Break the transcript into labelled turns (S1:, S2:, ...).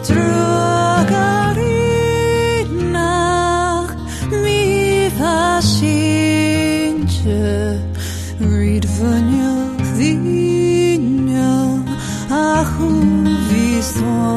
S1: Stragari nach mi vasinche read vunyo vinyo ahu viswa